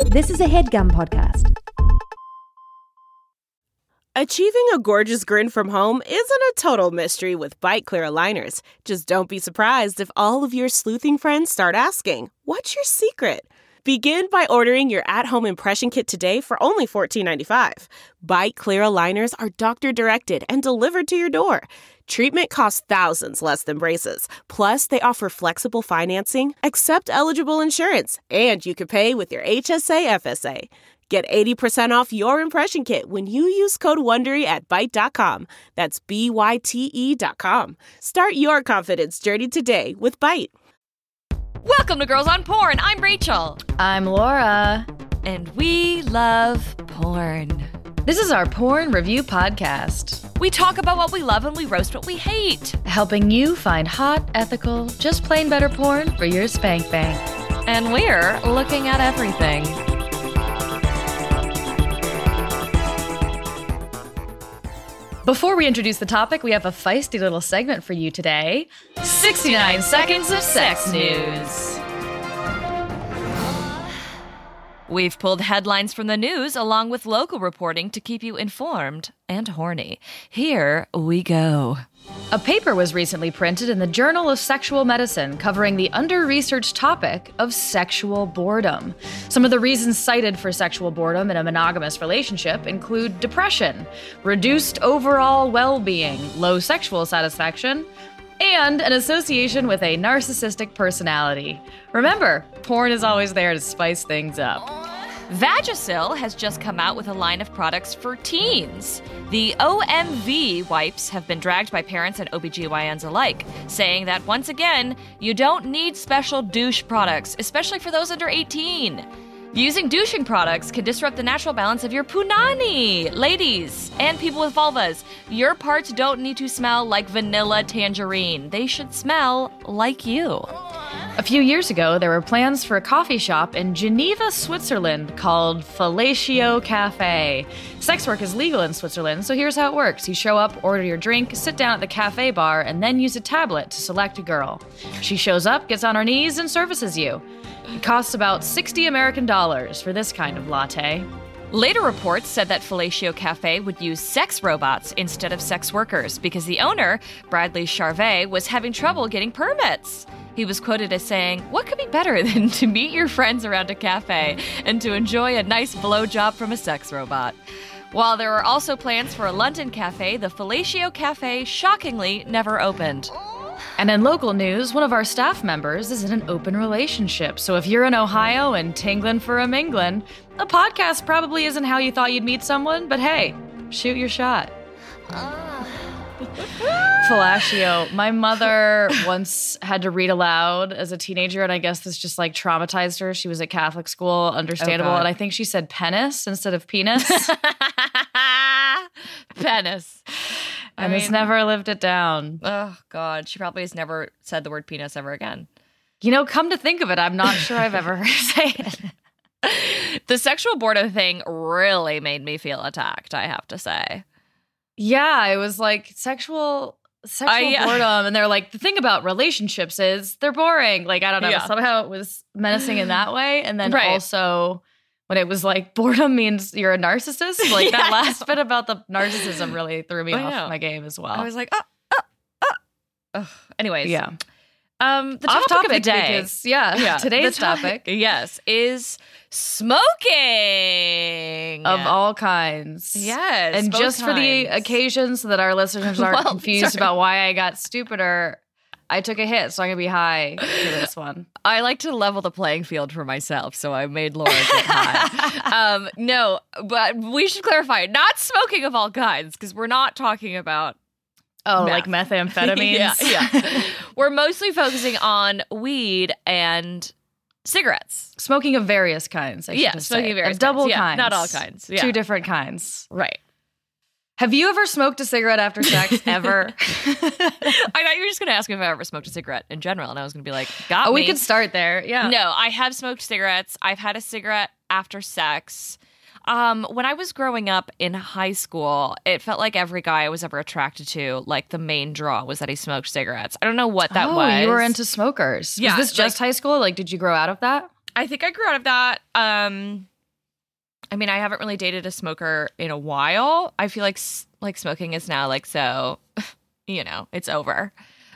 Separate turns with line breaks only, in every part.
This is a HeadGum podcast.
Achieving a gorgeous grin from home isn't a total mystery with Byte Clear aligners. Just don't be surprised if all of your sleuthing friends start asking, "What's your secret?" Begin by ordering your at-home impression kit today for only $14.95. Byte Clear aligners are doctor-directed and delivered to your door. Treatment costs thousands less than braces. Plus, they offer flexible financing, accept eligible insurance, and you can pay with your HSA FSA. Get 80% off your impression kit when you use code WONDERY at Byte.com. That's BYTE.com. Start your confidence journey today with Byte.
Welcome to Girls on Porn. I'm Rachel.
I'm Laura.
And we love porn.
This is our porn review podcast.
We talk about what we love and we roast what we hate.
Helping you find hot, ethical, just plain better porn for your spank bank.
And we're looking at everything.
Before we introduce the topic, we have a feisty little segment for you today. 69 Seconds of Sex News.
We've pulled headlines from the news along with local reporting to keep you informed and horny. Here we go.
A paper was recently printed in the Journal of Sexual Medicine covering the under-researched topic of sexual boredom. Some of the reasons cited for sexual boredom in a monogamous relationship include depression, reduced overall well-being, low sexual satisfaction, and an association with a narcissistic personality. Remember, porn is always there to spice things up.
Vagisil has just come out with a line of products for teens. The OMV wipes have been dragged by parents and OBGYNs alike, saying that once again, you don't need special douche products, especially for those under 18. Using douching products can disrupt the natural balance of your punani. Ladies and people with vulvas, your parts don't need to smell like vanilla tangerine. They should smell like you.
A few years ago, there were plans for a coffee shop in Geneva, Switzerland called Fellatio Cafe. Sex work is legal in Switzerland, so here's how it works. You show up, order your drink, sit down at the cafe bar, and then use a tablet to select a girl. She shows up, gets on her knees, and services you. It costs about $60 American for this kind of latte.
Later reports said that Fellatio Cafe would use sex robots instead of sex workers because the owner, Bradley Charvet, was having trouble getting permits. He was quoted as saying, "What could be better than to meet your friends around a cafe and to enjoy a nice blowjob from a sex robot?" While there were also plans for a London cafe, the Fellatio Cafe shockingly never opened.
And in local news, one of our staff members is in an open relationship. So if you're in Ohio and tingling for a minglin', a podcast probably isn't how you thought you'd meet someone, but hey, shoot your shot. Fellatio. My mother once had to read aloud as a teenager, and I guess this just like traumatized her. She was at Catholic school, understandable, and I think she said penis instead of penis.
Penis.
And has never lived it down.
Oh, God. She probably has never said the word penis ever again.
You know, come to think of it, I'm not sure I've ever heard her say it.
The sexual boredom thing really made me feel attacked, I have to say.
Yeah, it was like sexual boredom. And they're like, the thing about relationships is they're boring. Like, I don't know. Yeah. Somehow it was menacing in that way. And then also when it was like boredom means you're a narcissist. Like that last bit about the narcissism really threw me off my game as well.
I was like, anyways.
Yeah.
The topic of the day.
Because, today's topic.
Yes, is smoking.
Of all kinds.
Yes.
And just for the occasion so that our listeners aren't confused about why I got stupider, I took a hit, so I'm going to be high for this one.
I like to level the playing field for myself, so I made Laura get high. No, but we should clarify, not smoking of all kinds, because we're not talking about meth.
Like methamphetamines?
Yeah. We're mostly focusing on weed and cigarettes.
Smoking of various kinds, I should say.
Smoking of various
double
kinds.
kinds.
Not all kinds. Yeah.
Two different kinds.
Right.
Have you ever smoked a cigarette after sex, ever?
I thought you were just going to ask me if I ever smoked a cigarette in general, and I was going to be like, got me.
We could start there, yeah.
No, I have smoked cigarettes. I've had a cigarette after sex. When I was growing up in high school, it felt like every guy I was ever attracted to, like the main draw was that he smoked cigarettes. I don't know what that was.
Oh, you were into smokers.
Yeah,
was this just high school? Like, did you grow out of that?
I think I grew out of that. I mean, I haven't really dated a smoker in a while. I feel like smoking is now like so, it's over.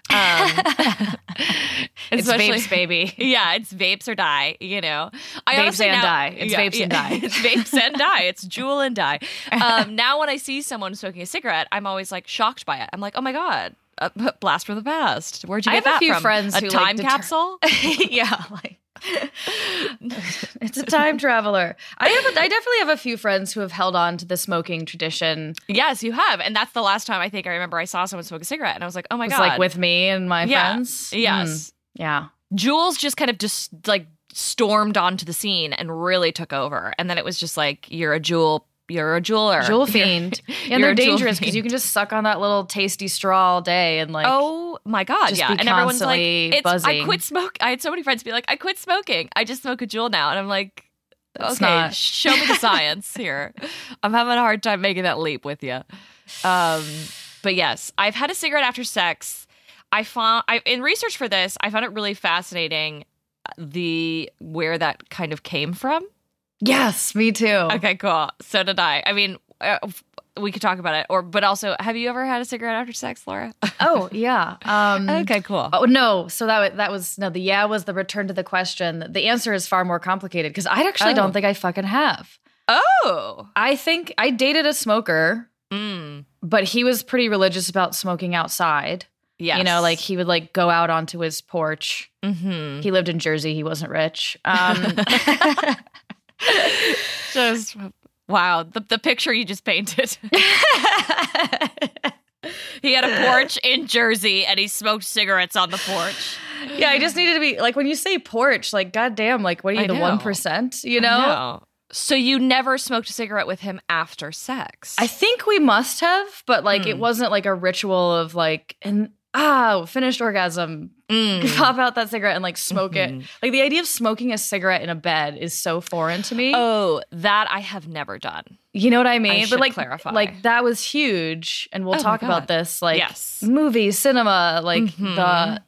It's vapes, baby.
Yeah, it's vapes or die,
Vapes and die. It's vapes and die.
It's vapes and die. It's Juul and die. Now when I see someone smoking a cigarette, I'm always like shocked by it. I'm like, oh my God, blast from the past. Where'd you get that from?
I have a few friends
a
who
time capsule?
Yeah, like it's a time traveler. I definitely have a few friends who have held on to the smoking tradition.
Yes, you have. And that's the last time I think I remember I saw someone smoke a cigarette. And I was like, oh my God.
Like with me and my friends?
Yes.
Yeah.
Jules just kind of just like stormed onto the scene and really took over. And then it was just like, you're a jeweler.
Jewel fiend. And they're dangerous because you can just suck on that little tasty straw all day and like.
Oh my God. Yeah. And everyone's like,
buzzing.
I quit smoking. I had so many friends be like, I quit smoking. I just smoke a Juul now. And I'm like, show me the science here. I'm having a hard time making that leap with you. But yes, I've had a cigarette after sex. In research for this, I found it really fascinating where that kind of came from.
Yes, me too.
Okay, cool. So did I. I mean, we could talk about it. But also, have you ever had a cigarette after sex, Laura?
Oh, yeah.
Okay, cool.
Oh, no. So that was, no, the was the return to the question. The answer is far more complicated because I actually don't think I fucking have.
Oh.
I think I dated a smoker, but he was pretty religious about smoking outside.
Yes.
Like he would like go out onto his porch.
Mm-hmm.
He lived in Jersey. He wasn't rich.
Just wow, the picture you just painted. He had a porch in Jersey and he smoked cigarettes on the porch.
Yeah, I just needed to be like, when you say porch, like goddamn, like what are you, the 1%? You know?
So you never smoked a cigarette with him after sex?
I think we must have, but like it wasn't like a ritual of like finished orgasm. Pop out that cigarette and like smoke it. Like the idea of smoking a cigarette in a bed is so foreign to me.
Oh, that I have never done.
You know what I mean?
I should
but like
clarify.
Like that was huge, and we'll talk about this. Like
yes.
Movies, cinema, like the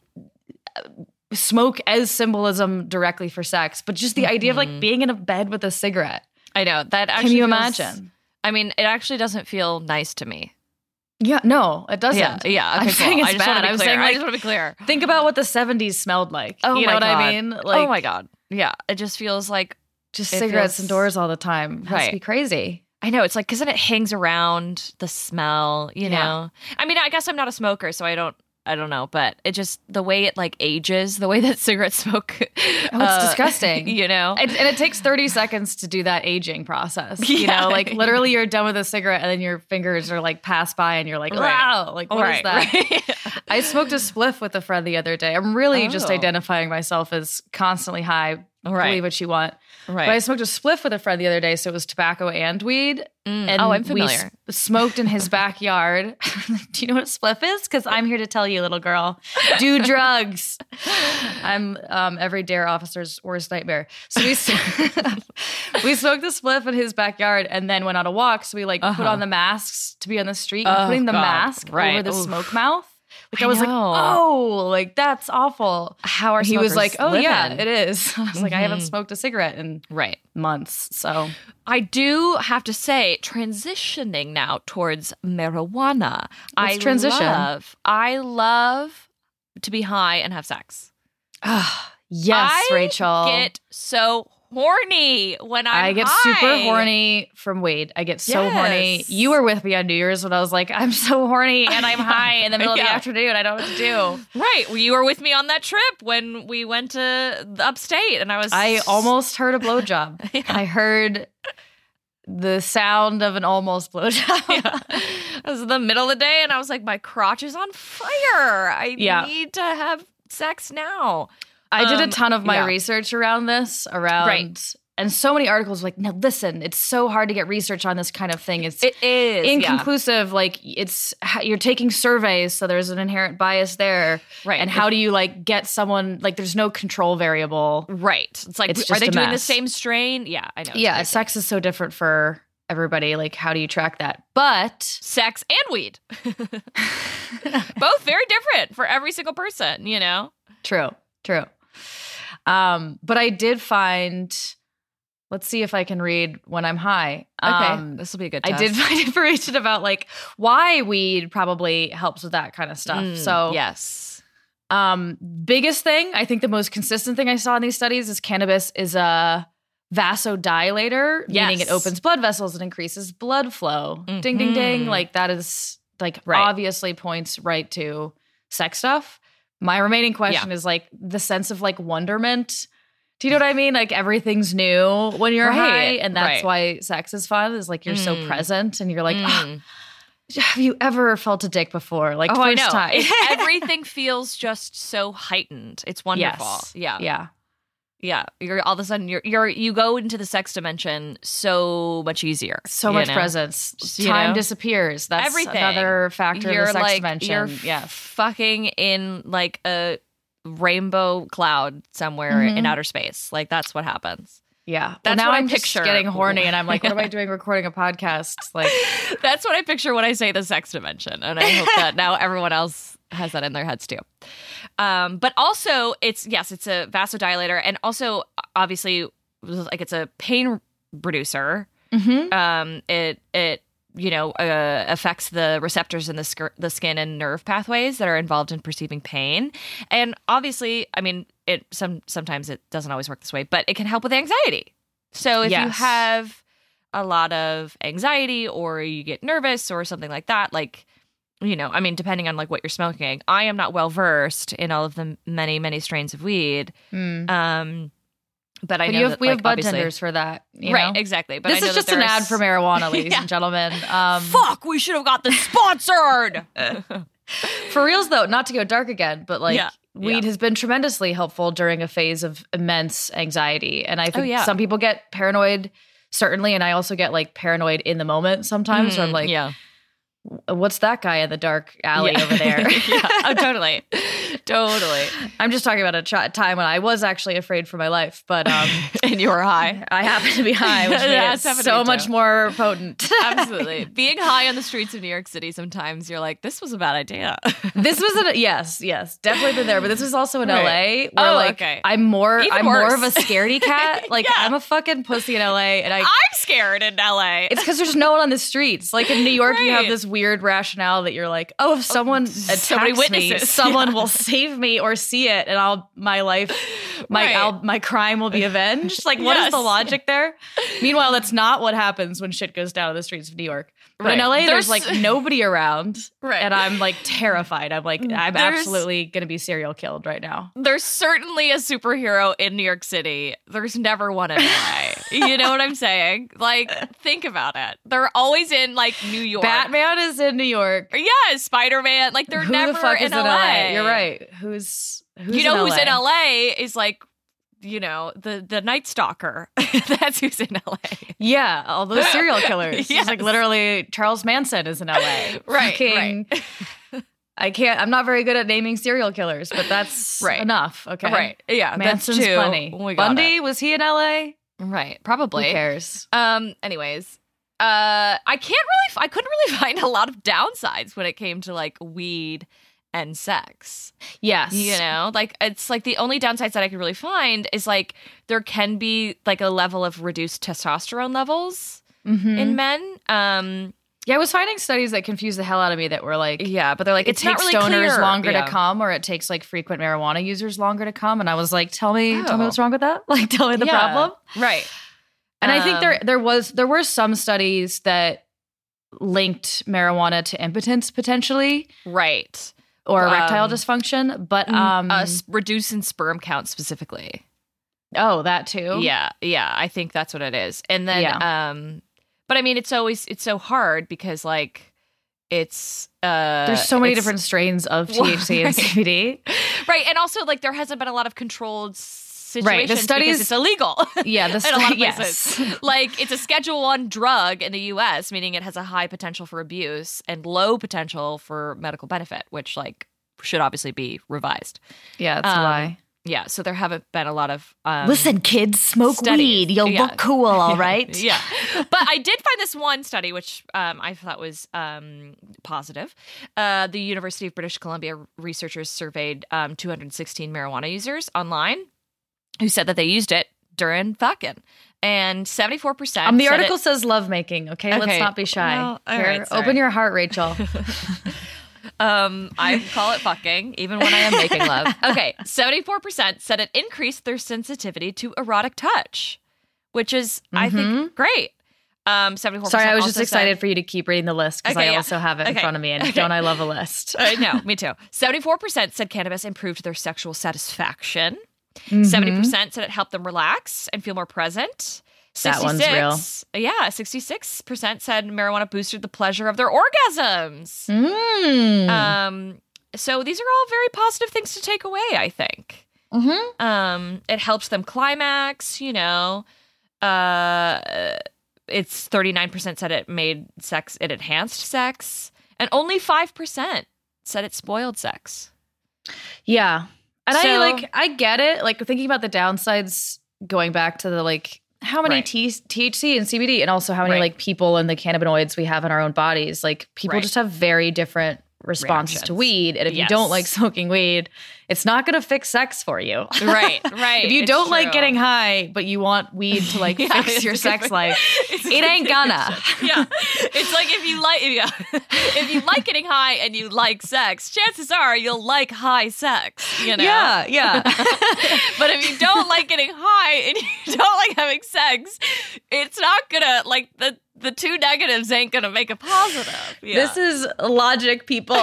smoke as symbolism directly for sex, but just the idea of like being in a bed with a cigarette.
I know that. Actually
Can you
feels,
imagine?
I mean, it actually doesn't feel nice to me.
Yeah, no, it doesn't.
Yeah. Okay,
I'm saying it's
I just
bad.
Want to be clear.
saying, like,
I just want to be clear.
Think about what the 70s smelled like.
Oh
you know what I mean?
Like,
oh
my God. Yeah, it just feels like
just cigarettes indoors all the time. It has to be crazy.
I know. It's like, because then it hangs around the smell, you know? I mean, I guess I'm not a smoker, so I don't know, but it just, the way it like ages, the way that cigarette smoke.
It's disgusting.
You know?
And it takes 30 seconds to do that aging process. You know, like literally you're done with a cigarette and then your fingers are like pass by and you're like, wow, like what is that?
Right.
I smoked a spliff with a friend the other day. I'm really just identifying myself as constantly high. Believe what you want.
Right.
But I smoked a spliff with a friend the other day, so it was tobacco and weed. And
I'm familiar.
We smoked in his backyard. Do you know what a spliff is? Because I'm here to tell you, little girl. Do drugs. I'm every dare officer's worst nightmare. So we smoked the spliff in his backyard and then went on a walk. So we like put on the masks to be on the street and putting the mask over the smoke mouth. Like I was like, oh, like that's awful.
How are
he was like, oh
living?
yeah, it is. I was like, I haven't smoked a cigarette in months. So
I do have to say, transitioning now towards marijuana. I love to be high and have sex.
Yes, Rachel.
I get so horny when I
get
high.
super horny from weed. I get so horny. You were with me on New Year's when I was like, I'm so horny and I'm high in the middle of the afternoon. I don't know what to do.
Right. Well, you were with me on that trip when we went to the upstate and
I almost heard a blowjob. I heard the sound of an almost blowjob.
It was in the middle of the day and I was like, my crotch is on fire. I need to have sex now.
I did a ton of my research around this, and so many articles like, no, listen, it's so hard to get research on this kind of thing. It is inconclusive. Like you're taking surveys, so there's an inherent bias there. Right. And how do you like get someone, like there's no control variable.
Right. It's like, are they doing the same strain? Yeah, I know.
Yeah, sex is so different for everybody. Like, how do you track that? But
sex and weed. Both very different for every single person, you know?
True. But I did find Let's see if I can read when I'm high.
Okay, this will be a good test.
I did find information about like why weed probably helps with that kind of stuff. So
yes.
Biggest thing, I think the most consistent thing I saw in these studies is cannabis is a vasodilator, meaning it opens blood vessels and increases blood flow. Ding, ding, ding. Like that is like obviously points right to sex stuff. My remaining question is like the sense of like wonderment. Do you know what I mean? Like everything's new when you're high, and that's why sex is fun. Is like you're so present, and you're like, have you ever felt a dick before? Like first
I know.
time,
everything feels just so heightened. It's wonderful.
Yes.
Yeah. You're all of a sudden you go into the sex dimension so much easier.
So much presence. Time disappears. That's
everything.
Another factor of the sex dimension.
You're fucking in like a rainbow cloud somewhere in outer space. Like that's what happens.
Yeah.
That's
now
what
I'm
I picture.
Just getting horny and I'm like, what am I doing recording a podcast? Like
that's what I picture when I say the sex dimension. And I hope that now everyone else has that in their heads too. But also it's a vasodilator, and also obviously like it's a pain reducer. It affects the receptors in the skin and nerve pathways that are involved in perceiving pain. And obviously, I mean, sometimes it doesn't always work this way, but it can help with anxiety. So if you have a lot of anxiety or you get nervous or something like that, like, I mean, depending on like what you're smoking, I am not well versed in all of the many, many strains of weed. But I know
we have bud tenders for that,
right? Exactly. But
this is just an ad for marijuana, ladies and gentlemen.
Fuck, we should have got this sponsored.
For reals, though, not to go dark again, but like weed has been tremendously helpful during a phase of immense anxiety, and I think some people get paranoid, certainly, and I also get like paranoid in the moment sometimes. Where I'm like, what's that guy in the dark alley over there?
Oh, totally.
I'm just talking about a time when I was actually afraid for my life, but
and you were high.
I happened to be high, which made it so much more potent.
Absolutely. Being high on the streets of New York City, sometimes you're like, this was a bad idea.
This was yes, definitely been there, but this was also in LA where I'm more of a scaredy cat. Like I'm a fucking pussy in LA, and I'm
scared in LA.
It's because there's no one on the streets. Like in New York, you have this weird rationale that you're like, oh, if someone attacks me, someone will save me or see it, and my crime will be avenged. Like, what is the logic there? Meanwhile, that's not what happens when shit goes down on the streets of New York. But in LA, there's like nobody around, and I'm like terrified. I'm like, I'm absolutely gonna be serial killed right now.
There's certainly a superhero in New York City. There's never one in LA. You know what I'm saying? Like, think about it. They're always in like New York.
Batman is in New York.
Yeah, Spider-Man. Like, they're never in LA.
You're right. Who's
who's in LA is like, the Night Stalker. That's who's in LA.
Yeah, all those serial killers. Yes. It's like literally Charles Manson is in LA.
Right.
I'm not very good at naming serial killers, but that's enough. Okay.
Right. Yeah.
Manson's plenty. Bundy, was he in LA?
Right. Probably.
Who cares?
Anyways. I couldn't really find a lot of downsides when it came to like weed and sex.
Yes.
Like it's like the only downsides that I could really find is like there can be like a level of reduced testosterone levels in men.
I was finding studies that confused the hell out of me that were like,
but they're like,
it takes
really
stoners
clear.
longer to come, or it takes like frequent marijuana users longer to come. And I was like, tell me what's wrong with that. Like, tell me the problem.
Right.
And I think there were some studies that linked marijuana to impotence potentially.
Right.
Or erectile dysfunction, but
reduce in sperm count specifically.
Oh, that too.
Yeah, I think that's what it is. And then, but I mean, it's so hard because like it's
there's so many different strains of THC and CBD,
right? And also like there hasn't been a lot of controlled situations
right. The studies,
because it's illegal.
Yeah,
in a lot of places. Yes. Like it's a Schedule I drug in the U.S., meaning it has a high potential for abuse and low potential for medical benefit, which like should obviously be revised.
Yeah, that's why.
Yeah, so there haven't been a lot of
listen, kids, smoke weed. You'll look cool, all right?
Yeah. But I did find this one study, which I thought was positive. The University of British Columbia researchers surveyed 216 marijuana users online who said that they used it during fucking. And 74%.
The article says lovemaking. Okay, let's not be shy.
Well, all
Here,
right, sorry.
open your heart, Rachel.
I call it fucking, even when I am making love. Okay, 74% said it increased their sensitivity to erotic touch, which is, I think, great. 74%.
Sorry, I was just
also
excited
said,
for you to keep reading the list because I also have it in front of me, and don't I love a list?
I know, me too. 74% said cannabis improved their sexual satisfaction. 70% said it helped them relax and feel more present.
That one's real.
Yeah, 66% said marijuana boosted the pleasure of their orgasms. So these are all very positive things to take away, I think. It helps them climax, you know. It's 39% said it enhanced sex, and only 5% said it spoiled sex.
Yeah. And I get it. Like, thinking about the downsides, going back to the, like, how many THC and CBD, and also how many, like, people and the cannabinoids we have in our own bodies. Like, people just have very different responses to weed. And if you don't like smoking weed, it's not going to fix sex for you.
Right.
If you don't like getting high, but you want weed to, like, fix your sex life, it ain't gonna.
Yeah. It's like if you like getting high and you like sex, chances are you'll like high sex, you know?
Yeah.
But if you don't like getting high and you don't like having sex, it's not gonna, like, the two negatives ain't gonna make a positive. Yeah.
This is logic, people.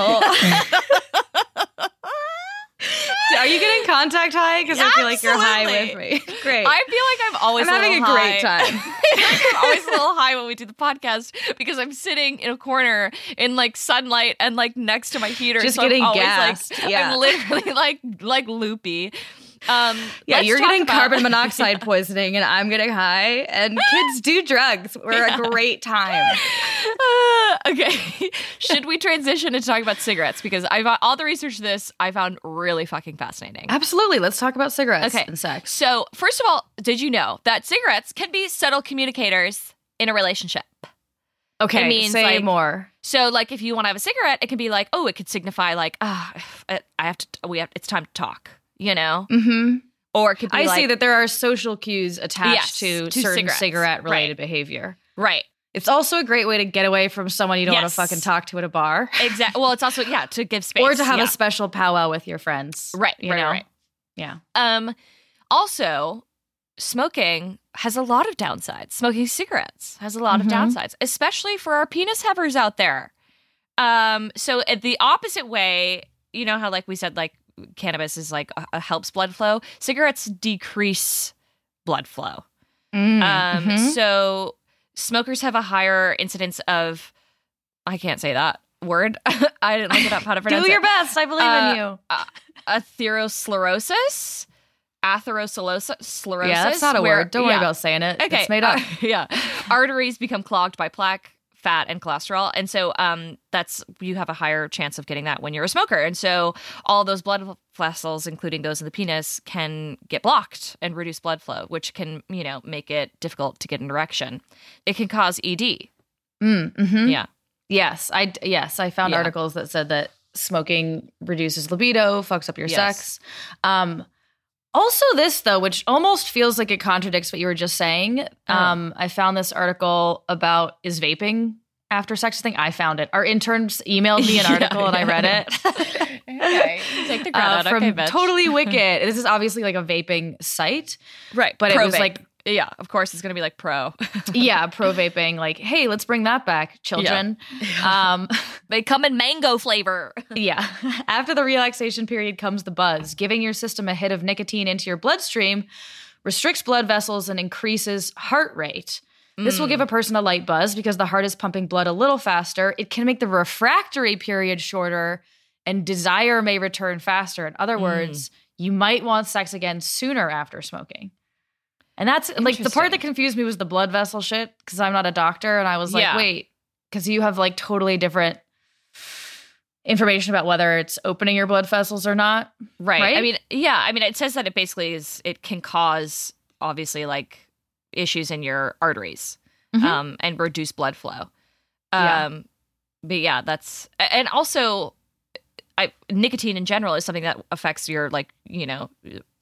Are you getting contact high? Because I feel like you're high with me. Great.
I feel like I'm always
having a great time.
I feel like I'm always a little high when we do the podcast because I'm sitting in a corner in, like, sunlight and, like, next to my heater.
Just
so
getting
I'm always,
gassed.
Like,
yeah.
I'm literally like loopy.
You're getting carbon monoxide poisoning and I'm getting high, and kids do drugs. We're a great time.
Okay. Should we transition to talk about cigarettes? Because all the research to this I found really fucking fascinating.
Absolutely. Let's talk about cigarettes and sex.
So, first of all, did you know that cigarettes can be subtle communicators in a relationship?
Okay,
it means,
say
like,
more.
So, like, if you want to have a cigarette, it can be like, oh, it could signify, like, it's time to talk. You know? Or it could be
I
like,
see that there are social cues attached to certain cigarette-related behavior.
Right.
It's also a great way to get away from someone you don't want to fucking talk to at a bar.
Exactly. Well, it's also, to give space.
Or to have a special powwow with your friends.
Right.
Right.
Yeah. Also, smoking has a lot of downsides. Smoking cigarettes has a lot of downsides, especially for our penis havers out there. So the opposite way, you know how, like we said, like, cannabis is like helps blood flow. Cigarettes decrease blood flow. So smokers have a higher incidence of, I can't say that word. I didn't look it up how to pronounce it.
Do your best. I believe in you.
Atherosclerosis. Atherosclerosis.
Yeah, that's not a word. Don't worry about saying it. Okay. It's made up.
Arteries become clogged by plaque, fat, and cholesterol. And so you have a higher chance of getting that when you're a smoker. And so all those blood vessels, including those in the penis, can get blocked and reduce blood flow, which can, make it difficult to get an erection. It can cause ED. Yeah.
Yes. I found articles that said that smoking reduces libido, fucks up your sex. Also this, though, which almost feels like it contradicts what you were just saying. I found this article about, is vaping after sex thing? I found it. Our interns emailed me an article and I read it.
Okay. Take the credit.
From Totally Wicked. This is obviously like a vaping site.
Right.
But
pro
it was
vape.
like...
Yeah, of course it's going to be like pro.
Pro vaping. Like, hey, let's bring that back, children.
They come in mango flavor.
After the relaxation period comes the buzz. Giving your system a hit of nicotine into your bloodstream restricts blood vessels and increases heart rate. This will give a person a light buzz because the heart is pumping blood a little faster. It can make the refractory period shorter, and desire may return faster. In other words, you might want sex again sooner after smoking. And that's, like, the part that confused me was the blood vessel shit, because I'm not a doctor, and I was like, wait, because you have, like, totally different information about whether it's opening your blood vessels or not.
Right? I mean, it says that it can cause, obviously, like, issues in your arteries and reduce blood flow. But that's, and also nicotine in general is something that affects your, like,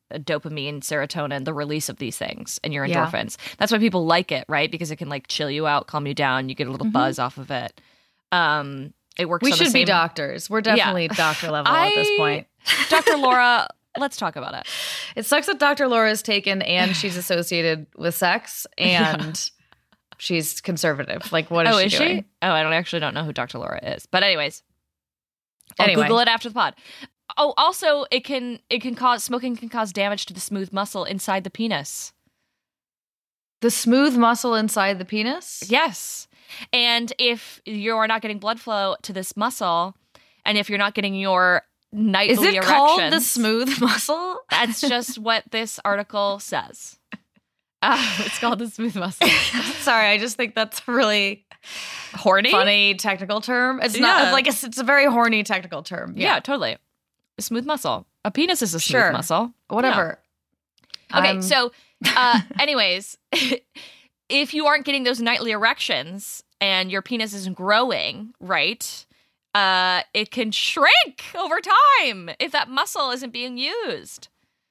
dopamine, serotonin, the release of these things and your endorphins. That's why people like it, right? Because it can like chill you out, calm you down. You get a little buzz off of it. It works.
We should be doctors. We're definitely doctor level at this point.
Dr. Laura, let's talk about it.
It sucks that Dr. Laura is taken and she's associated with sex and she's conservative. Like, what is she doing?
Oh, I don't know who Dr. Laura is. But anyways, I'll Google it after the pod. Oh, also, smoking can cause damage to the smooth muscle inside the penis.
The smooth muscle inside the penis?
Yes. And if you're not getting blood flow to this muscle, and if you're not getting your nightly erections... Is it called
the smooth muscle?
That's just what this article says. It's called the smooth muscle.
Sorry, I just think that's a really
horny,
funny technical term. It's not like it's a very horny technical term.
Yeah, totally. A smooth muscle. A penis is a smooth muscle.
Whatever.
Yeah. Okay, so anyways, if you aren't getting those nightly erections and your penis isn't growing, right, it can shrink over time if that muscle isn't being used.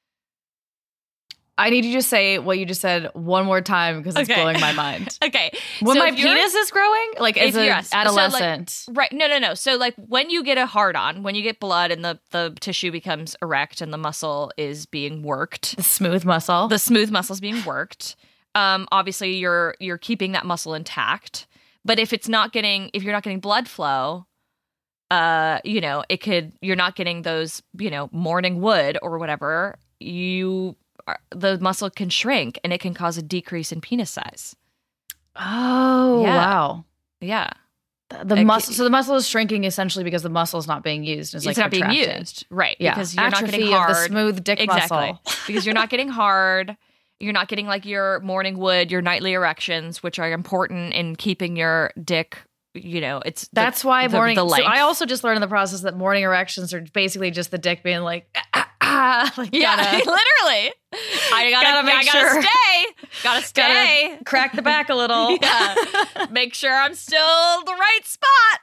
I need you to say what you just said one more time because it's blowing my mind.
Okay.
When my penis is growing? Like as an adolescent?
So like, right. No. So like when you get a hard-on, when you get blood and the tissue becomes erect and the muscle is being worked.
The smooth muscle.
The smooth muscle is being worked. Obviously you're keeping that muscle intact. But if you're not getting blood flow, you're not getting those, morning wood or whatever, the muscle can shrink and it can cause a decrease in penis size.
Oh, wow.
Yeah.
The muscle is shrinking essentially because the muscle is not being used. It's not being used.
Right.
Yeah.
Because you're
Atrophy
not getting hard.
Of the smooth dick muscle.
Because you're not getting hard. You're not getting like your morning wood, your nightly erections, which are important in keeping your dick,
that's why morning.
The length.
So I also just learned in the process that morning erections are basically just the dick being like,
literally. I gotta stay.
Gotta crack the back a little.
Make sure I'm still the right spot,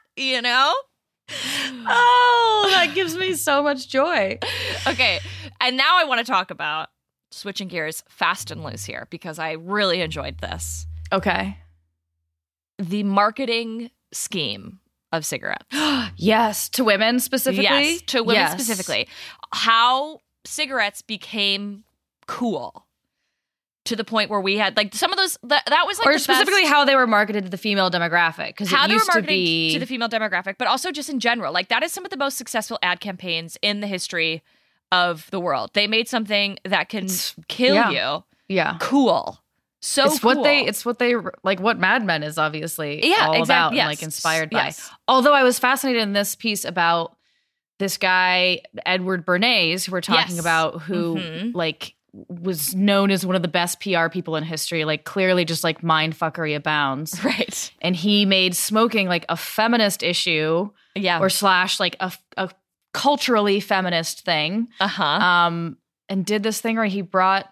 Oh, that gives me so much joy.
Okay. And now I want to talk about switching gears fast and loose here because I really enjoyed this.
Okay.
The marketing scheme of cigarettes.
Yes. To women specifically?
Yes, to women specifically. How cigarettes became cool to the point where we had like some of those that was like
or specifically how they were marketed to the female demographic because
how they were marketed to the female demographic, but also just in general. Like that is some of the most successful ad campaigns in the history of the world. They made something that can kill you.
Yeah,
cool. So
it's
cool.
what they like what Mad Men is obviously all about and like inspired by. Although I was fascinated in this piece about this guy Edward Bernays, who we're talking about, who like was known as one of the best PR people in history, like clearly just like mindfuckery abounds.
Right.
And he made smoking like a feminist issue or / like a culturally feminist thing. And did this thing where he brought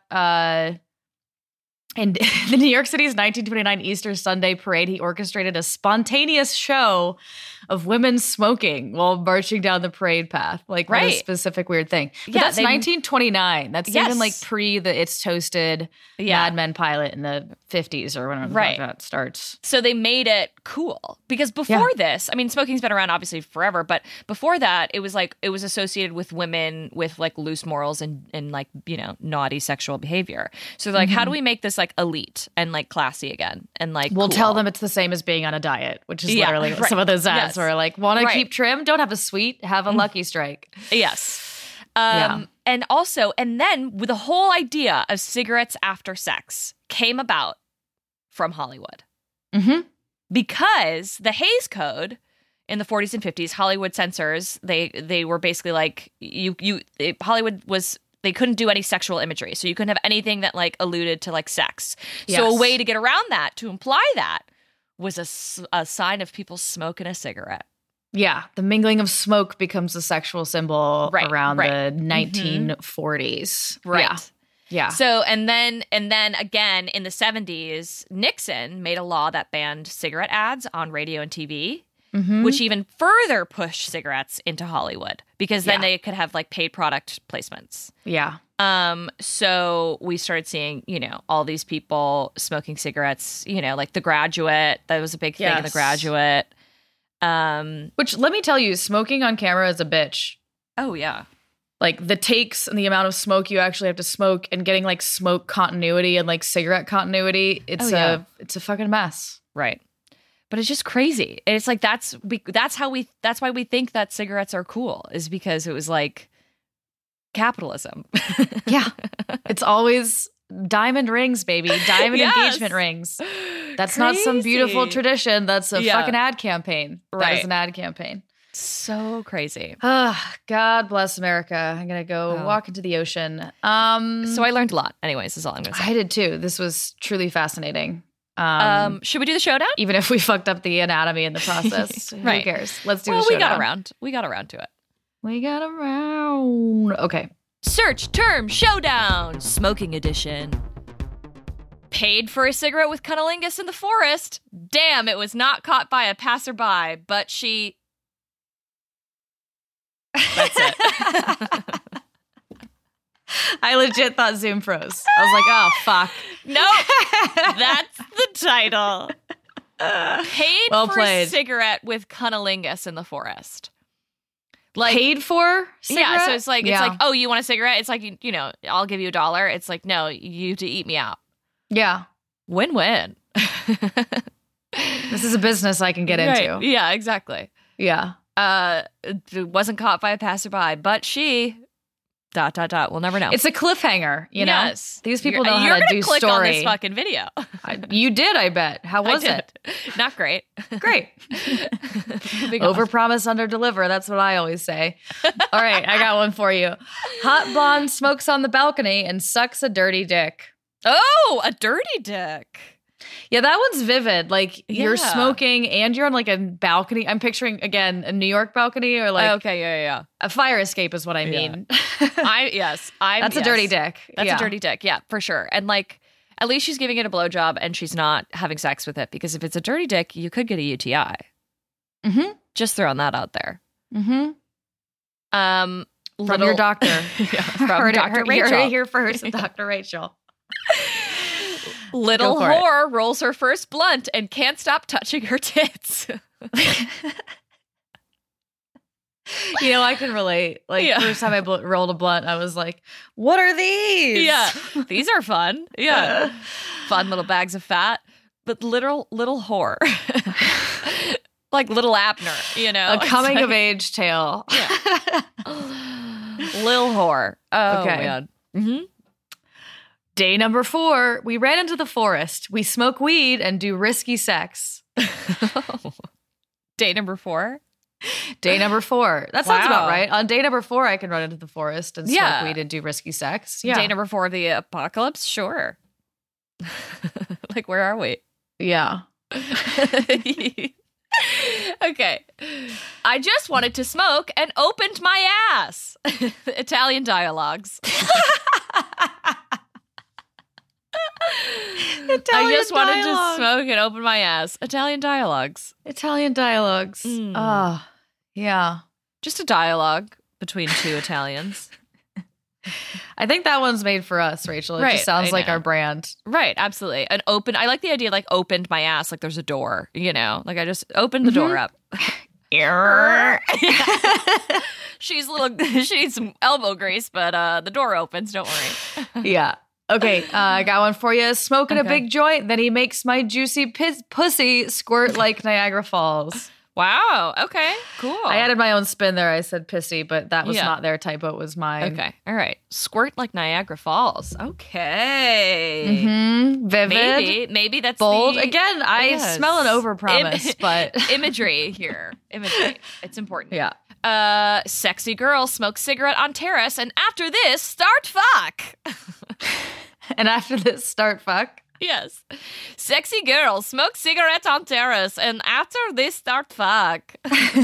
in the New York City's 1929 Easter Sunday parade, he orchestrated a spontaneous show of women smoking while marching down the parade path. Like, what a specific weird thing. But that's 1929. That's even like pre the It's Toasted Mad Men pilot in the 50s or whenever that starts.
So they made it cool. Because before this, I mean, smoking's been around obviously forever, but before that, it was associated with women with like loose morals and like, naughty sexual behavior. So like, how do we make this like elite and like classy again? And like,
we'll tell them it's the same as being on a diet, which is literally what some of those ads were like, want to keep trim? Don't have a sweet, have a Lucky Strike.
Yes. And then with the whole idea of cigarettes after sex came about from Hollywood. Because the Hays Code in the 40s and 50s, Hollywood censors, they were basically like, Hollywood was, they couldn't do any sexual imagery. So you couldn't have anything that like alluded to like sex. So a way to get around that, to imply that, was a sign of people smoking a cigarette.
Yeah, the mingling of smoke becomes a sexual symbol around the 1940s.
Right.
Yeah.
So and then again in the 70s, Nixon made a law that banned cigarette ads on radio and TV, which even further pushed cigarettes into Hollywood because then they could have like paid product placements.
Yeah.
So we started seeing, all these people smoking cigarettes, like The Graduate. That was a big thing in The Graduate.
Which, let me tell you, smoking on camera is a bitch.
Oh, yeah.
Like the takes and the amount of smoke you actually have to smoke and getting like smoke continuity and like cigarette continuity. It's a fucking mess.
Right. But it's just crazy. And it's like, that's why we think that cigarettes are cool, is because it was like capitalism.
Yeah. It's always diamond rings, baby. Diamond engagement rings. That's not some beautiful tradition. That's a fucking ad campaign. That is an ad campaign.
So crazy.
God bless America. I'm going to go walk into the ocean.
So I learned a lot. Anyways, is all I'm going to say.
I did too. This was truly fascinating.
Should we do the showdown?
Even if we fucked up the anatomy in the process.
Right.
Who cares? Let's do the showdown.
We got around to it.
Okay.
Search term showdown. Smoking edition. Paid for a cigarette with cunnilingus in the forest. Damn, it was not caught by a passerby, but she... That's it.
I legit thought Zoom froze. I was like, oh, fuck.
No, that's the title. Paid for a cigarette with cunnilingus in the forest. Like,
paid for cigarette?
Yeah, so it's like, oh, you want a cigarette? It's like, I'll give you $1. It's like, no, you have to eat me out.
Yeah.
Win-win.
This is a business I can get into.
Yeah, exactly.
Yeah.
It wasn't caught by a passerby, but she... ... We'll never know.
It's a cliffhanger, you know?
Yes.
These people know how to do
click
story.
On this fucking video.
You did, I bet. How was it?
Not great.
Great. Overpromise, underdeliver. That's what I always say. All right, I got one for you. Hot blonde smokes on the balcony and sucks a dirty dick.
Oh, a dirty dick.
Yeah, that one's vivid. Like, you're smoking and you're on like a balcony. I'm picturing, again, a New York balcony or like
yeah.
A fire escape is what I mean.
That's
a dirty dick.
That's a dirty dick. Yeah, for sure. And like, at least she's giving it a blowjob and she's not having sex with it, because if it's a dirty dick, you could get a UTI. Mm-hmm. Just throwing that out there.
Mm-hmm. From your doctor.
From Dr. Rachel.
You heard it here first, Dr. Rachel.
Little whore rolls her first blunt and can't stop touching her tits.
I can relate. Like, first time I rolled a blunt, I was like, what are these?
Yeah, these are fun. Yeah. Fun little bags of fat. But little whore. Like little Abner,
A coming-of-age tale.
Yeah. Lil whore. Oh,
okay.
Man. Mm-hmm.
Day number 4, we ran into the forest. We smoke weed and do risky sex.
Day number 4?
Day number 4. That sounds about right. On day number 4, I can run into the forest and smoke weed and do risky sex. Yeah.
Day number 4 of the apocalypse? Sure. Like, where are we?
Yeah.
Okay. I just wanted to smoke and opened my ass. Italian dialogues. I just wanted to smoke and open my ass. Italian dialogues.
Oh, yeah.
Just a dialogue between two Italians.
I think that one's made for us, Rachel. It just sounds like our brand.
Right, absolutely. I like the idea of like opened my ass, like there's a door, Like I just opened the door up. She needs some elbow grease, but the door opens, don't worry.
Yeah. Okay, I got one for you. Smoking a big joint, then he makes my juicy pussy squirt like Niagara Falls.
Wow. Okay. Cool.
I added my own spin there. I said pissy, but that was not their typo. It was mine.
Okay. All right. Squirt like Niagara Falls. Okay.
Mm-hmm. Vivid.
Maybe that's
bold. Again, I smell an overpromise, but
imagery here. Imagery. It's important.
Yeah.
Sexy girl smokes cigarette on terrace, and after this, start fuck.
And after this, start fuck?
Yes. Sexy girl smokes cigarette on terrace, and after this, start fuck.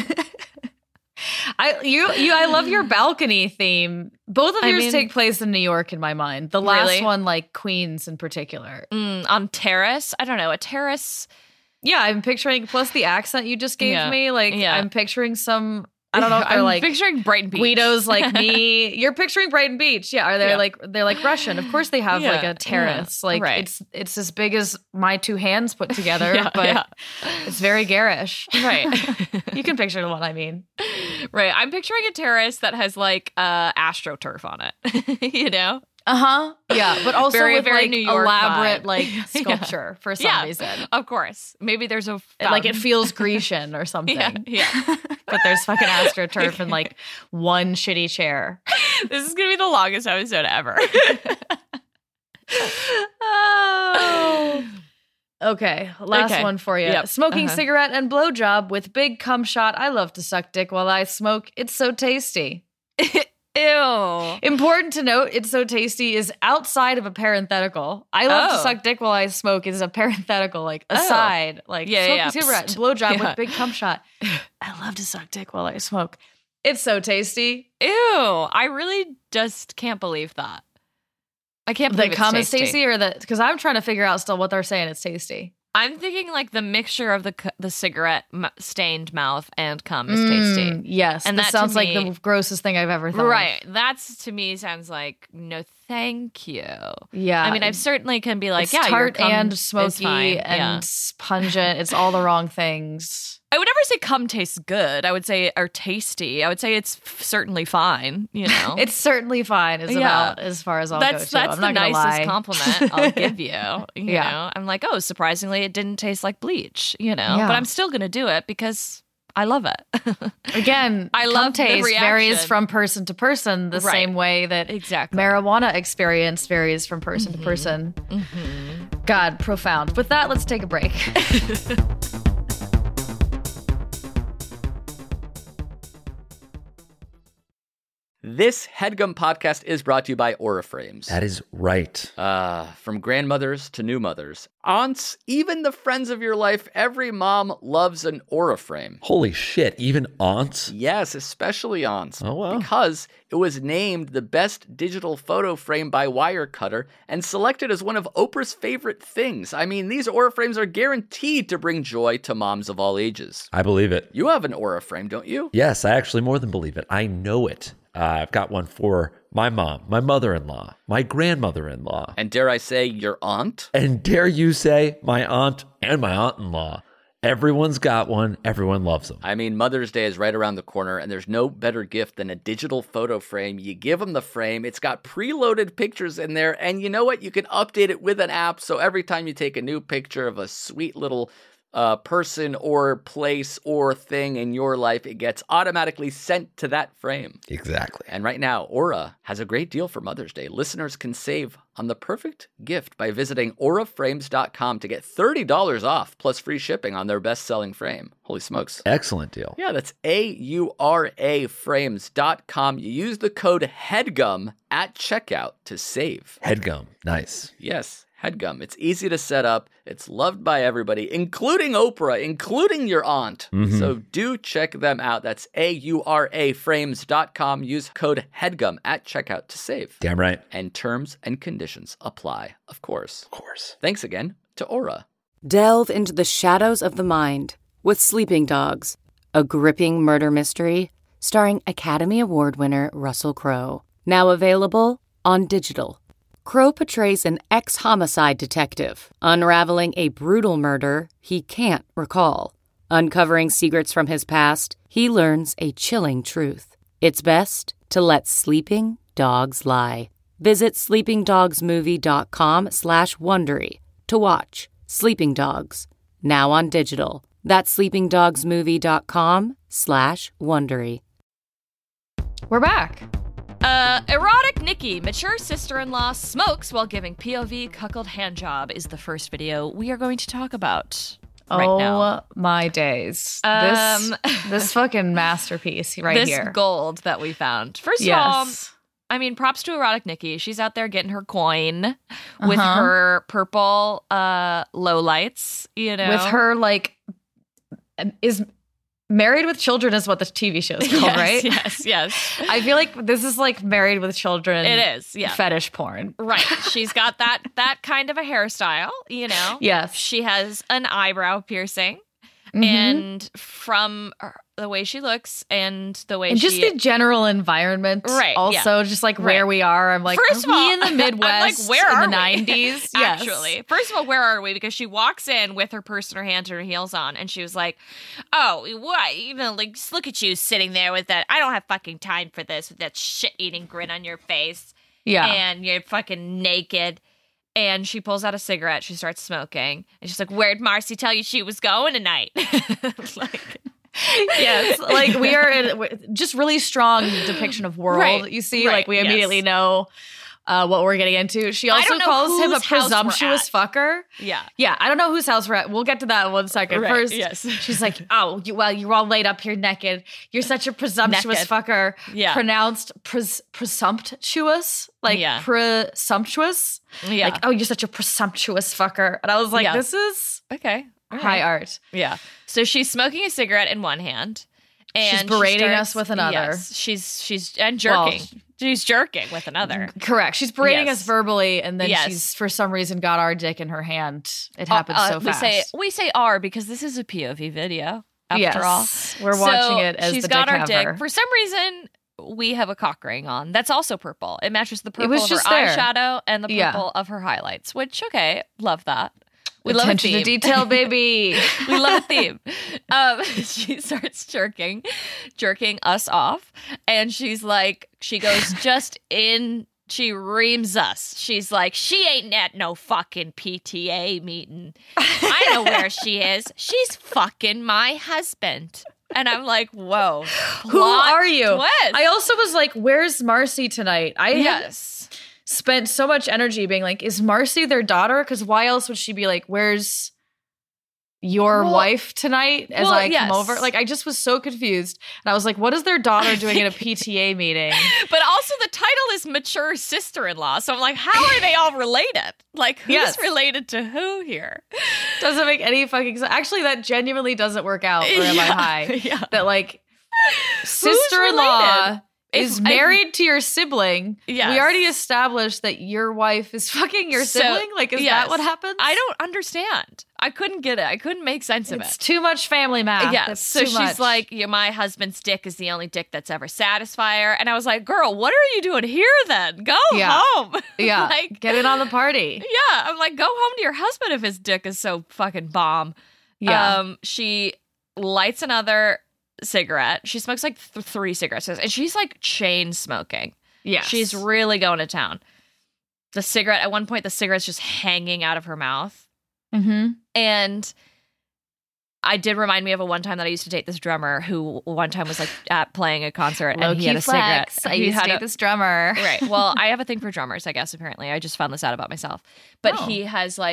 I love your balcony theme. Both of yours take place in New York in my mind. The last one, like Queens in particular.
On terrace? I don't know. A terrace.
Yeah, I'm picturing, plus the accent you just gave me, like I'm picturing some I don't know if they're
I'm
like
picturing Brighton Beach.
Guidos like me. You're picturing Brighton Beach. Yeah. Are they they're like Russian. Of course they have like a terrace. Like it's as big as my two hands put together, but it's very garish.
Right.
You can picture the one I mean.
Right. I'm picturing a terrace that has like AstroTurf on it. You know?
Yeah, but also
very,
with
very
like
New York
elaborate
vibe.
like sculpture for some reason.
Of course. Maybe there's a
Like it feels Grecian or something.
Yeah.
But there's fucking AstroTurf and like one shitty chair.
This is gonna be the longest episode ever.
Oh. Okay, last one for you.
Yep.
Smoking cigarette and blowjob with big cum shot. I love to suck dick while I smoke. It's so tasty.
Ew.
Important to note, it's so tasty is outside of a parenthetical. I love to suck dick while I smoke is a parenthetical, like aside. Like smoking cigarette and blowjob with big cum shot. I love to suck dick while I smoke. It's so tasty.
Ew. I really just can't believe that. I can't believe
the cum is tasty or that because I'm trying to figure out still what they're saying it's tasty.
I'm thinking like the mixture of the cigarette stained mouth and cum is tasty.
Yes, and that sounds like the grossest thing I've ever thought.
Right, that's to me sounds like no, thank you.
Yeah,
I mean, I certainly can be like,
it's
yeah,
tart
your cum
and
is
smoky
fine.
and pungent. It's all the wrong things.
I would never say cum tastes good. I would say or tasty. I would say it's certainly fine. You know,
it's certainly fine. It's about as far as I'll go.
That's
I'm
the
not gonna
nicest
lie.
compliment I'll give you. You know, I'm like, oh, surprisingly, it didn't taste like bleach. You know, but I'm still gonna do it because I love it.
Again,
I love
taste
the
varies from person to person the same way that marijuana experience varies from person to person. God, profound. With that, let's take a break.
This HeadGum podcast is brought to you by Aura Frames.
That is right.
From grandmothers to new mothers, aunts, even the friends of your life, every mom loves an Aura frame.
Holy shit, even aunts?
Yes, especially aunts.
Oh, wow.
Because it was named the best digital photo frame by Wirecutter and selected as one of Oprah's favorite things. I mean, these Aura frames are guaranteed to bring joy to moms of all ages.
I believe it.
You have an Aura frame, don't you?
Yes, I actually more than believe it. I know it. I've got one for my mom, my mother-in-law, my grandmother-in-law.
And dare I say, your aunt?
And dare you say, my aunt and my aunt-in-law. Everyone's got one. Everyone loves them.
I mean, Mother's Day is right around the corner, and there's no better gift than a digital photo frame. You give them the frame. It's got preloaded pictures in there, and you know what? You can update it with an app, so every time you take a new picture of a sweet little person or place or thing in your life, it gets automatically sent to that frame.
Exactly.
And right now, Aura has a great deal for Mother's Day. Listeners can save on the perfect gift by visiting auraframes.com to get $30 off plus free shipping on their best-selling frame. Holy smokes.
Excellent deal.
Yeah, that's auraframes.com. You use the code HEADGUM at checkout to save.
HeadGum. Nice.
Yes. HeadGum. It's easy to set up. It's loved by everybody, including Oprah, including your aunt.
Mm-hmm.
So do check them out. That's auraframes.com. Use code HEADGUM at checkout to save.
Damn right.
And terms and conditions apply, of course.
Of course.
Thanks again to Aura.
Delve into the shadows of the mind with Sleeping Dogs, a gripping murder mystery starring Academy Award winner Russell Crowe. Now available on digital. Crowe portrays an ex-homicide detective unraveling a brutal murder he can't recall. Uncovering secrets from his past, he learns a chilling truth. It's best to let sleeping dogs lie. Visit sleepingdogsmovie.com/Wondery to watch Sleeping Dogs, now on digital. That's sleepingdogsmovie.com/Wondery.
We're back.
Erotic Nikki, mature sister-in-law, smokes while giving POV cuckold handjob is the first video we are going to talk about right now.
Oh my days. This fucking masterpiece here.
This gold that we found. First of all, I mean, props to Erotic Nikki. She's out there getting her coin with her purple lowlights, you know.
With her, like, is Married with Children is what the TV show is called, right?
Yes.
I feel like this is like Married with Children.
It is, yeah.
Fetish porn.
Right. She's got that kind of a hairstyle, you know?
Yes.
She has an eyebrow piercing. And from the way she looks and the way
and just the general environment,
right?
Also, just like where we are. I'm like,
first of all,
in the Midwest,
like, where
in the
are we?
90s?
Actually, first of all, where are we? Because she walks in with her purse in her hand and her heels on, and she was like, "Oh, what? You know, like, just look at you sitting there with that. I don't have fucking time for this with that shit-eating grin on your face.
Yeah,
and you're fucking naked." And she pulls out a cigarette. She starts smoking. And she's like, "Where'd Marcy tell you she was going tonight?" Like,
yes, like we are in just really strong depiction of world.
Right,
You see,
right,
like we immediately know what we're getting into. She also
don't know
calls him a
whose house we're
presumptuous
at.
fucker. Yeah. I don't know whose house we're at. We'll get to that in 1 second.
Right,
First,
yes.
she's like, "Oh, you're all laid up here naked. You're such a presumptuous
Naked.
fucker."
Yeah.
Pronounced presumptuous, like presumptuous.
Yeah.
Like, "Oh, you're such a presumptuous fucker." And I was like,
Yeah.
this is
okay. All
high
right.
art.
Yeah. So she's smoking a cigarette in one hand. And
She's berating
she
us with another.
Yes, she's and jerking. She's jerking with another.
Correct. She's berating
Yes.
us verbally, and then
Yes.
she's for some reason got our dick in her hand. It happens so fast.
We say "our" because this is a POV video. After all,
we're watching it as
she's
the
got
dick
our
haver.
dick. For some reason, we have a cock ring on. That's also purple. It matches the purple
was
of her
just there.
eyeshadow and the
Yeah.
purple of her highlights. Which, okay, love that. We love a
Attention to
theme.
detail, baby.
We love a theme. She starts jerking us off. And she's like, she goes just in, she reams us. She's like, "She ain't at no fucking PTA meeting. I know where she is. She's fucking my husband." And I'm like, whoa.
Who are you?
Twist.
I also was like, "Where's Marcy tonight?" I had
Yes.
spent so much energy being like, "Is Marcy their daughter?" Because why else would she be like, "Where's your wife tonight?" As I come over, like I just was so confused, and I was like, "What is their daughter doing at a PTA meeting?"
But also the title is Mature Sister-in-Law. So I'm like, how are they all related? Like, who's
Yes.
related to who here?
Doesn't make any fucking sense. Actually, that genuinely doesn't work out. Or am I high?
Yeah.
That like sister-in-law
related?
is married to your sibling.
Yes.
We already established that your wife is fucking your
So,
sibling. Like, is
yes.
that what happens?
I don't understand. I couldn't get it. I couldn't make sense of
It's
it.
too much family math.
Yes.
It's
So
too
she's
much.
like, "Yeah, my husband's dick is the only dick that's ever satisfied her." And I was like, "Girl, what are you doing here then? Go
Yeah.
home."
yeah,
like,
get in on the party.
yeah. I'm like, go home to your husband if his dick is so fucking bomb.
Yeah.
She lights another cigarette. She smokes like 3 cigarettes, and she's like chain smoking.
Yeah.
She's really going to town. The cigarette, at one point, the cigarette's just hanging out of her mouth.
Mm-hmm.
And I did remind me of a one time that I used to date this drummer who one time was like at playing a concert and he had a
flex.
cigarette.
I
He
used to
had
date this drummer.
Right. Well, I have a thing for drummers, I guess, apparently. I just found this out about myself. But
Oh.
he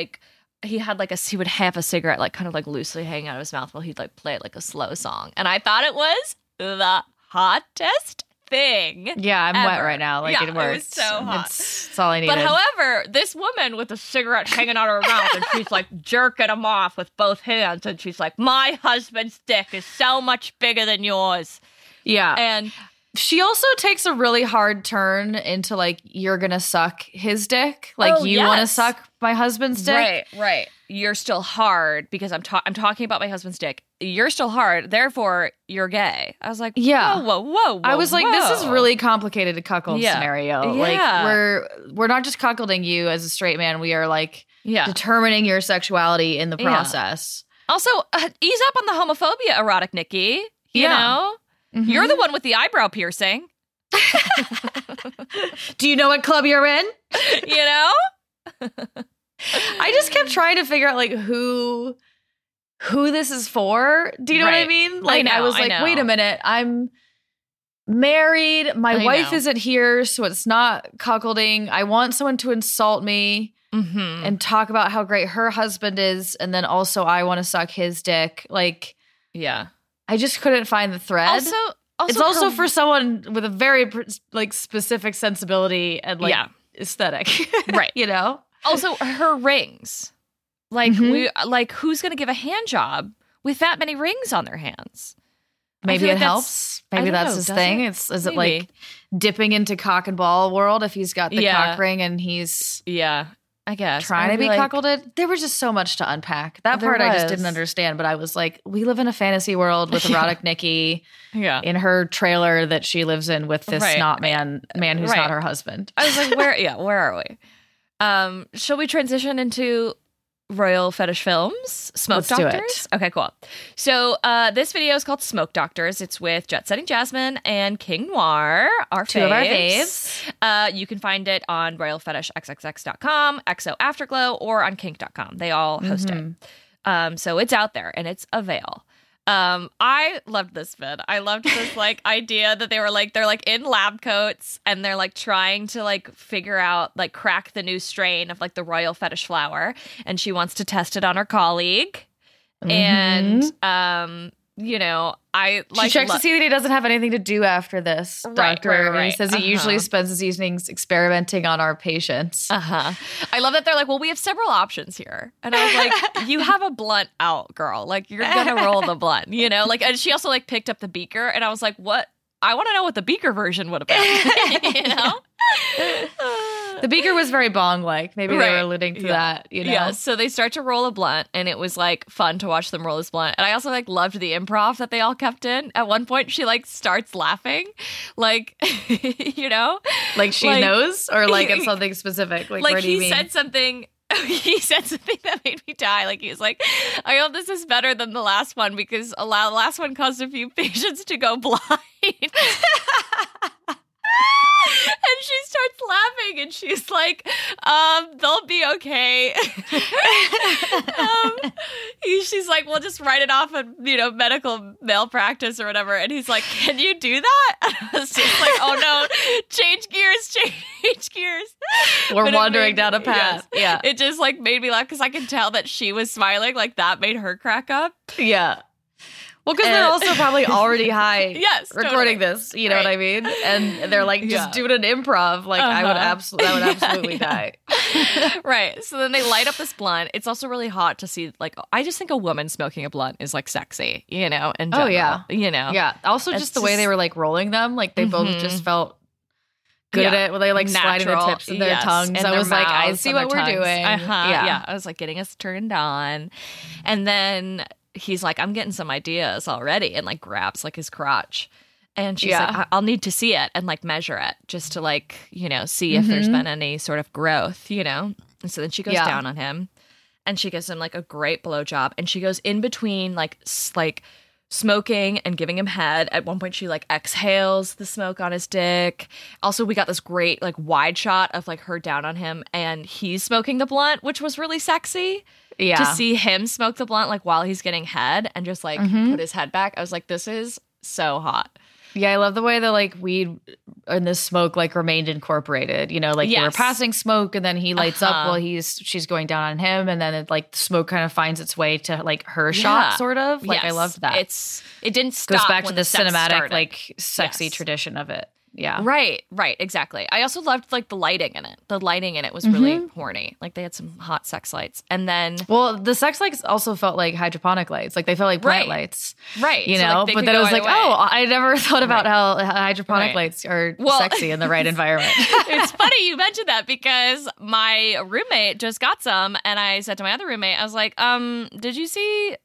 would have a cigarette like kind of like loosely hanging out of his mouth while he'd like play like a slow song. And I thought it was the hottest thing.
Yeah, I'm wet
ever.
right now. Like
Yeah,
it works.
It was so hot.
It's all I needed.
But however, this woman with a cigarette hanging out of her mouth and she's like jerking him off with both hands and she's like, "My husband's dick is so much bigger than yours."
yeah.
And
She also takes a really hard turn into like, "You're gonna suck his dick, like
Oh,
you want to
yes.
suck my husband's dick."
Right. You're still hard because I'm talking about my husband's dick. You're still hard, therefore you're gay. I was like,
Yeah.
whoa.
I was like, this is
whoa.
really complicated cuckold
Yeah.
scenario.
Yeah.
Like we're not just cuckolding you as a straight man. We are like
Yeah.
determining your sexuality in the
Yeah.
process.
Also, ease up on the homophobia, erotic Nikki. You
Yeah.
know,
Mhm.
you're the one with the eyebrow piercing.
Do you know what club you're in?
You know.
I just kept trying to figure out like who this is for. Do you know what I
Right.
mean? Like I
know,
was
I
like,
know.
wait a minute, I'm married. My
I
wife
know.
isn't here, so it's not cuckolding. I want someone to insult me
Mm-hmm.
and talk about how great her husband is, and then also I want to suck his dick. Like
Yeah.
I just couldn't find the thread.
Also,
it's also
her-
for someone with a very like specific sensibility and like
Yeah.
aesthetic,
Right.
You know.
Also, her rings. Like
Mhm.
who's gonna give a hand job with that many rings on their hands? I
Maybe
feel
it
like that's-
helps.
I
Maybe
don't
that's
know,
his
does
thing.
it?
Is it
Maybe.
like dipping into cock and ball world if he's got the
Yeah.
cock ring and he's
Yeah. I guess.
trying to be cuckolded. There was just so much to unpack. That part I just didn't understand, but I was like, we live in a fantasy world with erotic Nikki in her trailer that she lives in with this snot man who's not her husband.
I was like, where are we? Shall we transition into Royal Fetish Films? Smoke
Let's
Doctors?
do it.
Okay, cool. So this video is called Smoke Doctors. It's with Jet Setting Jasmine and King Noir,
Two of our faves.
You can find it on royalfetishxxx.com, XO Afterglow, or on kink.com. They all host it. So it's out there and it's avail. I loved this vid. I loved this like idea that they're like in lab coats and they're like trying to like figure out, like crack the new strain of like the royal fetish flower, and she wants to test it on her colleague. And you know, she checks
to see that he doesn't have anything to do after this, doctor.
Right.
He says he usually spends his evenings experimenting on our patients.
I love that they're like, well, we have several options here. And I was like, you have a blunt out, girl. Like, you're going to roll the blunt, you know? Like, and she also like picked up the beaker, and I was like, what? I want to know what the beaker version would have been, you know?
The beaker was very bong-like. Maybe they were alluding to that, you know?
Yeah, so they start to roll a blunt, and it was, like, fun to watch them roll this blunt. And I also, like, loved the improv that they all kept in. At one point, she, like, starts laughing. Like, you know?
Like she knows? Or, like, it's something specific? Like where do you mean?
He said something that made me die. Like, he was like, I hope this is better than the last one because the last one caused a few patients to go blind. And she starts laughing and she's like, they'll be okay. She's like, we'll just write it off of, you know, medical malpractice or whatever. And he's like, can you do that? I was just like, oh no, change gears.
We're wandering down a path.
Yes, yeah. It just like made me laugh because I could tell that she was smiling. Like that made her crack up.
Yeah. Well, because they're also probably already high recording this, you know what I mean? And they're like, just doing an improv. Like, I would absolutely die.
Right. So then they light up this blunt. It's also really hot to see, like, I just think a woman smoking a blunt is, like, sexy, you know? In general, you know?
Yeah. Also, just the way they were, like, rolling them. Like, they both just felt good at it. Well, they, like, sliding the tips of their tongues.
And
I was like, I see what we're doing.
Yeah. I was, like, getting us turned on. And then he's like, I'm getting some ideas already, and like grabs like his crotch. And she's like, I'll need to see it and like measure it just to like, you know, see if there's been any sort of growth, you know? And so then she goes down on him and she gives him like a great blowjob, and she goes in between like smoking and giving him head. At one point she like exhales the smoke on his dick. Also, we got this great like wide shot of like her down on him and he's smoking the blunt, which was really sexy. Yeah. To see him smoke the blunt like while he's getting head and just like put his head back. I was like, this is so hot.
Yeah, I love the way the like weed and the smoke like remained incorporated. You know, like they were passing smoke and then he lights up while she's going down on him, and then it like the smoke kind of finds its way to like her shot, sort of. Like I loved that.
It didn't stop.
Goes back to the cinematic
started.
like sexy tradition of it. Yeah.
Right, exactly. I also loved like the lighting in it. The lighting in it was really horny. Like they had some hot sex lights. And then
the sex lights also felt like hydroponic lights. Like they felt like plant lights.
Right.
You know,
like,
but then I was like, I never thought about how hydroponic lights are sexy in the right environment.
It's funny you mentioned that because my roommate just got some, and I said to my other roommate, I was like, did you see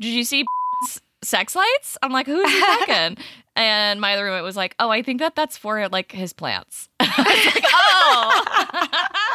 sex lights? I'm like, who's he fucking? And my other roommate was like, oh, I think that's for like his plants. I was like, oh.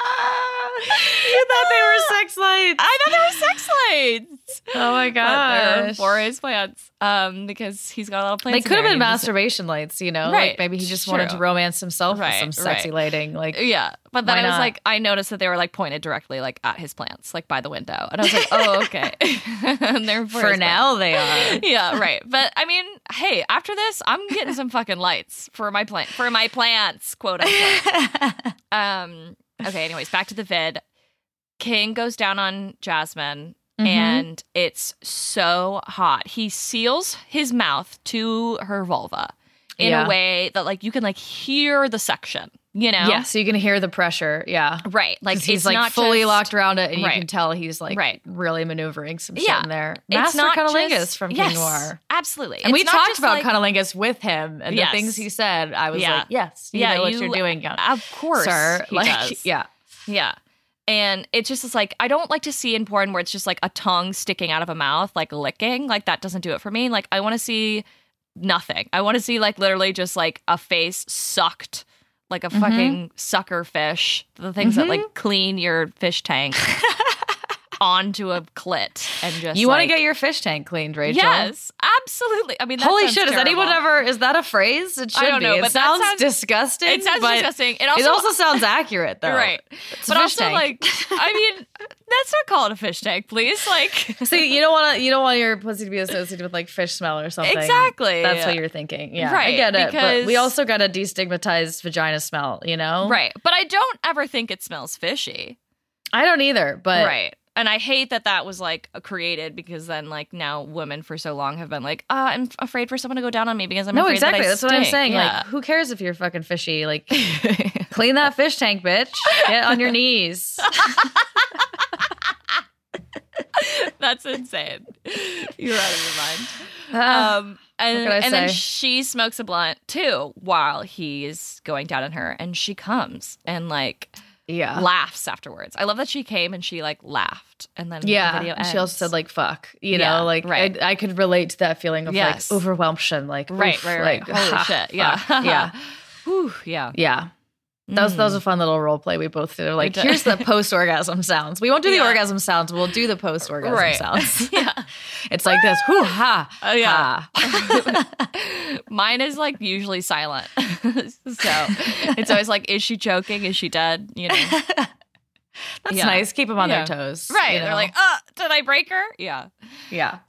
You thought they were sex lights.
I thought they were sex lights.
Oh my gosh.
They're for his plants. Because he's got a lot of plants.
They could have been masturbation lights, you know?
Right.
Like maybe he just wanted to romance himself with some sexy lighting. Like,
yeah. But then I was like, I noticed that they were like pointed directly like at his plants, like by the window. And I was like, oh, okay. And they're
for now they are.
Yeah, right. But I mean, hey, after this, I'm getting some fucking lights for my plants, quote unquote. Okay, anyways, back to the vid. King goes down on Jasmine, and it's so hot. He seals his mouth to her vulva in a way that like you can like hear the suction, you know?
Yeah, so you can hear the pressure. Yeah.
Right. Like
he's like not fully locked around it, and you can tell he's like really maneuvering some shit in there. Master Cunnilingus from King Noir.
Absolutely.
And we talked about Cunnilingus with him and the things he said. I was like, yes, you know what you're doing, young.
Of course,
sir.
He does.
Yeah.
Yeah. And it's just like, I don't like to see in porn where it's just like a tongue sticking out of a mouth, like licking. Like that doesn't do it for me. Like I want to see nothing. I want to see like literally just like a face sucked like a fucking sucker fish. The things that like clean your fish tank onto a clit and just
You want to get your fish tank cleaned, Rachel?
Yes, absolutely. I mean, that
holy
sounds
shit,
terrible.
has anyone ever, is that a phrase? It should
I don't know,
be.
but
It
that
sounds disgusting.
It sounds
but
disgusting.
It also sounds accurate, though.
Right.
It's
But
a fish
also,
tank.
like, I mean, let's not call it a fish tank, please. Like,
See, you don't want your pussy to be associated with like fish smell or something.
Exactly.
That's what you're thinking. Yeah,
Right,
I get it. But
because-
we also got to destigmatize vagina smell, you know?
right. But I don't ever think it smells fishy.
I don't either, but
Right. And I hate that was like created because then like now women for so long have been like, I'm afraid for someone to go down on me because I'm
no,
afraid
exactly.
that I
That's what I'm
stink.
saying.
Yeah.
Like, who cares if you're fucking fishy? Like, clean that fish tank, bitch. Get on your knees.
That's insane. You're out of your mind.
What can I
And then
say?
she smokes a blunt too while he's going down on her, and she comes and like
Yeah.
laughs afterwards. I love that she came and she like laughed, and then the
Yeah,
video
and
ends.
she also said like "fuck," you
Yeah,
know, like
right.
I could relate to that feeling of
Yes.
like overwhelmation, like
right,
oof,
right.
like,
Holy shit! Yeah,
fuck. yeah,
Whew, yeah.
yeah. That was a fun little role play we both did. Like,
did.
here's the post orgasm sounds. We won't do the
Yeah.
orgasm sounds. We'll do the post orgasm
Right.
sounds.
Yeah.
It's like this. Whoo ha.
Yeah.
Ha.
Mine is like usually silent, so it's always like, is she choking? Is she dead? You know,
That's
Yeah.
nice. Keep them on
Yeah.
their toes.
right?
you
They're
know?
like, did I break her? Yeah.
yeah.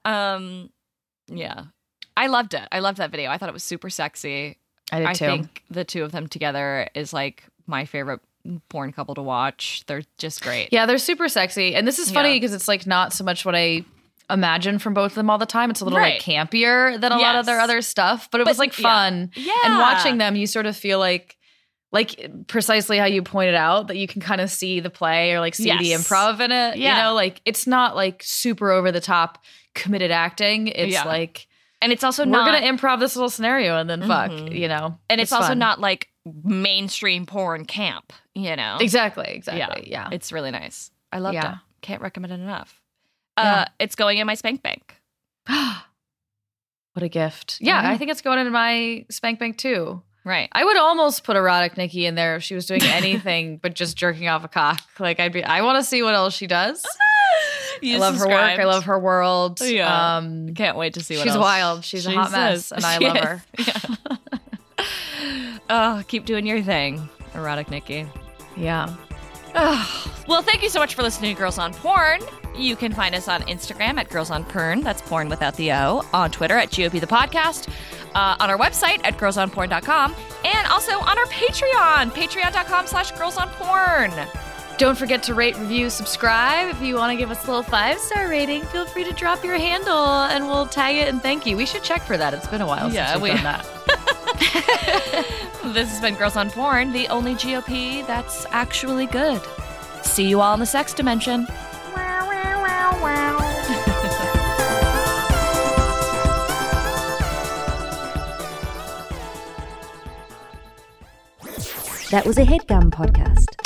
Yeah. I loved it. I loved that video. I thought it was super sexy.
I did
I
too.
think the two of them together is like my favorite porn couple to watch. They're just great.
Yeah, they're super sexy. And this is funny
Yeah.
because it's like not so much what I imagine from both of them all the time. It's a little
Right.
like campier than a lot of their
Yes.
other stuff, but it was like
yeah.
fun.
Yeah.
And watching them, you sort of feel like precisely how you pointed out that you can kind of see the play or like see the
Yes.
improv in it.
Yeah.
You know, like it's not like super over the top committed acting. It's
Yeah.
like
And it's also
we're
not
gonna improv this little scenario and then fuck, you know.
and it's also
fun.
not like mainstream porn camp, you know.
Exactly.
Yeah.
Yeah.
It's really nice. I loved
Yeah.
it. Can't recommend it enough.
Yeah.
It's going in my spank bank.
What a gift. Yeah, I think it's going into my spank bank too.
Right.
I would almost put erotic Nikki in there if she was doing anything but just jerking off a cock. Like I want to see what else she does. I love her work. I love her world.
Yeah. Can't wait to see what
she's
else
wild. She's a hot mess, and I
She
love
is.
her.
Yeah. Oh, keep doing your thing, erotic Nikki.
Yeah.
Well, thank you so much for listening to Girls on Porn. You can find us on Instagram at Girls on Porn. That's porn without the O. On Twitter at GOP the Podcast. On our website at girlsonporn.com. And also on our Patreon, patreon.com/girlsonporn.
Don't forget to rate, review, subscribe. If you want to give us a little 5-star rating, feel free to drop your handle and we'll tag it and thank you. We should check for that. It's been a while since we've done that.
This has been Girls on Porn, the only GOP that's actually good. See you all in the sex dimension.
That was a HeadGum podcast.